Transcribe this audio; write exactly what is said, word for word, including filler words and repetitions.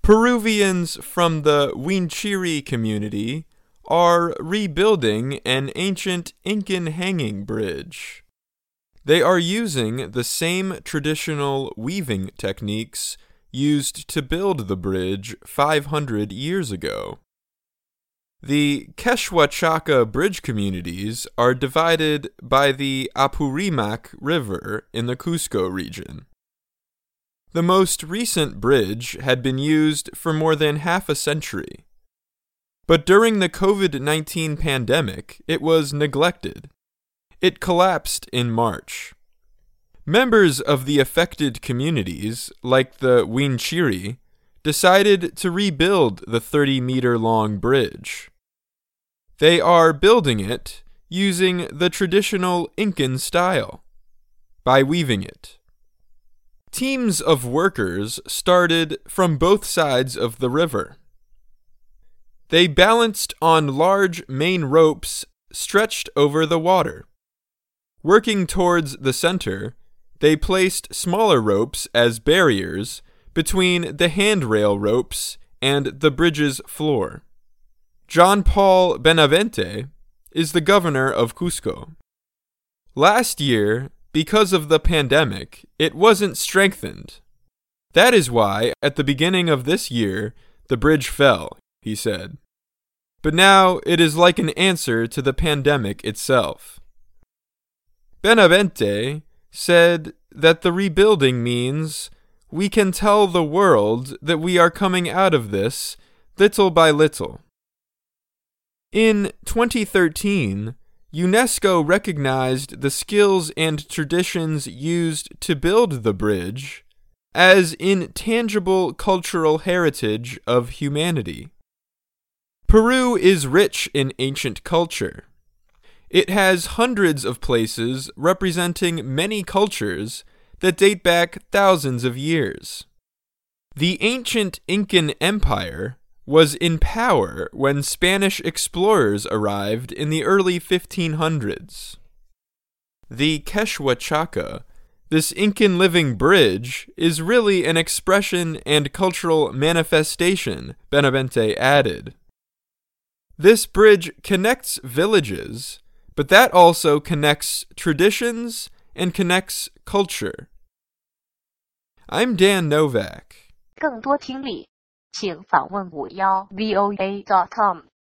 Peruvians from the Huinchiri community are rebuilding an ancient Incan hanging bridge. They are using the same traditional weaving techniques used to build the bridge five hundred years ago. The Quechua-Chaca bridge communities are divided by the Apurimac River in the Cusco region. The most recent bridge had been used for more than half a century. But during the covid nineteen pandemic, it was neglected. It collapsed in March. Members of the affected communities, like the Huinchiri, decided to rebuild the thirty-meter-long bridge. They are building it using the traditional Incan style, by weaving it. Teams of workers started from both sides of the river. They balanced on large main ropes stretched over the water. Working towards the center, they placed smaller ropes as barriers between the handrail ropes and the bridge's floor. John Paul Benavente is the governor of Cusco. Last year, because of the pandemic, it wasn't strengthened. That is why, at the beginning of this year, the bridge fell, he said. But now it is like an answer to the pandemic itself. Benavente said that the rebuilding means we can tell the world that we are coming out of this little by little. In twenty thirteen, UNESCO recognized the skills and traditions used to build the bridge as intangible cultural heritage of humanity. Peru is rich in ancient culture. It has hundreds of places representing many cultures that date back thousands of years. The ancient Incan Empire was in power when Spanish explorers arrived in the early fifteen hundreds. The Quechua-Chaca, this Incan living bridge, is really an expression and cultural manifestation, Benavente added. This bridge connects villages, but that also connects traditions and connects culture. I'm Dan Novak. 更多听力，请访问五幺 V O A dot com。